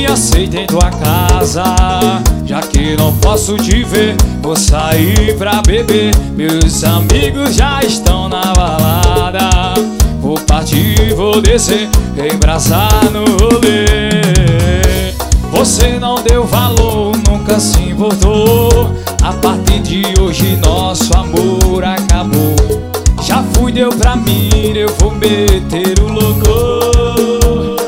aceita em tua casa. Já que não posso te ver, vou sair pra beber. Meus amigos já estão na balada. Vou partir, vou descer, embraçar no rolê. Você não deu valor, nunca se importou. A partir de hoje nosso amor acabou. Já fui, deu pra mim, eu vou meter o louco.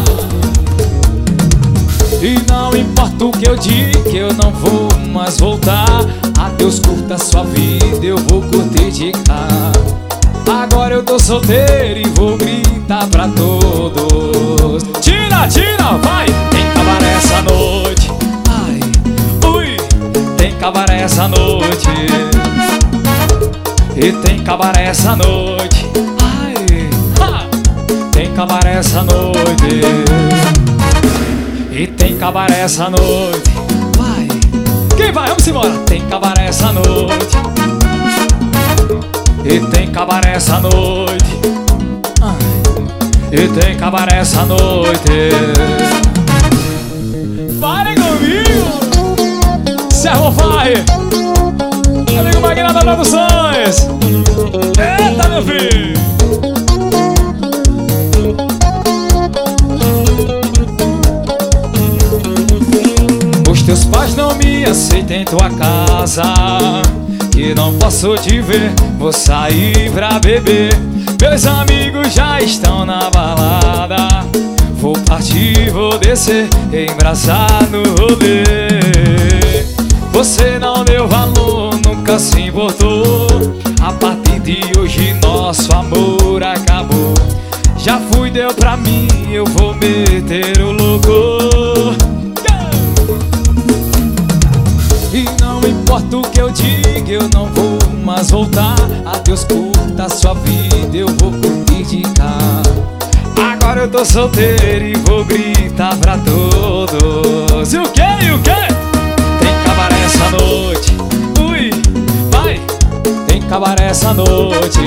E não importa o que eu diga, eu não vou mais voltar. Adeus, curta sua vida, eu vou curtir de cá. Agora eu tô solteiro e vou gritar pra todos. Tira, tira, vai! Tem cabaré essa noite. Ai, ui, tem cabaré essa noite. E tem cabaré essa noite. Ai, ha! Tem cabaré essa noite. E tem cabaré essa noite. Vai! Quem vai? Vamos embora! Tem cabaré essa noite. E tem cabaré essa noite. E tem cabaré essa noite. Pare comigo! Servo vai! Amigo Magna da Produções! Eita, meu filho! Os teus pais não me aceitam em tua casa. Que não posso te ver, vou sair pra beber. Meus amigos já estão na balada. Vou partir, vou descer, embraçar no rolê. Você não deu valor, nunca se importou. A partir de hoje nosso amor acabou. Já fui, deu pra mim, eu vou meter o louco. E não importa o que eu diga, eu não vou mais voltar. Adeus, curta sua vida, eu vou curtir de cá. Agora eu tô solteiro e vou gritar pra todos. E o quê? E o quê? Tem cabaré essa noite. Ui, vai! Tem cabaré essa noite.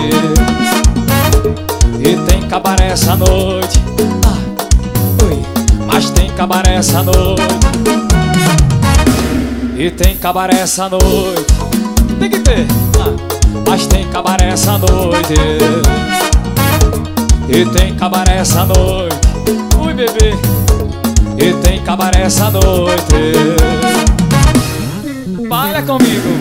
E tem cabaré essa noite. Ui, mas tem cabaré essa noite. E tem cabaré essa noite. Tem que ter, mas tem cabaré essa noite. E tem cabaré essa noite. Ui, bebê. E tem cabaré essa noite. Baila comigo.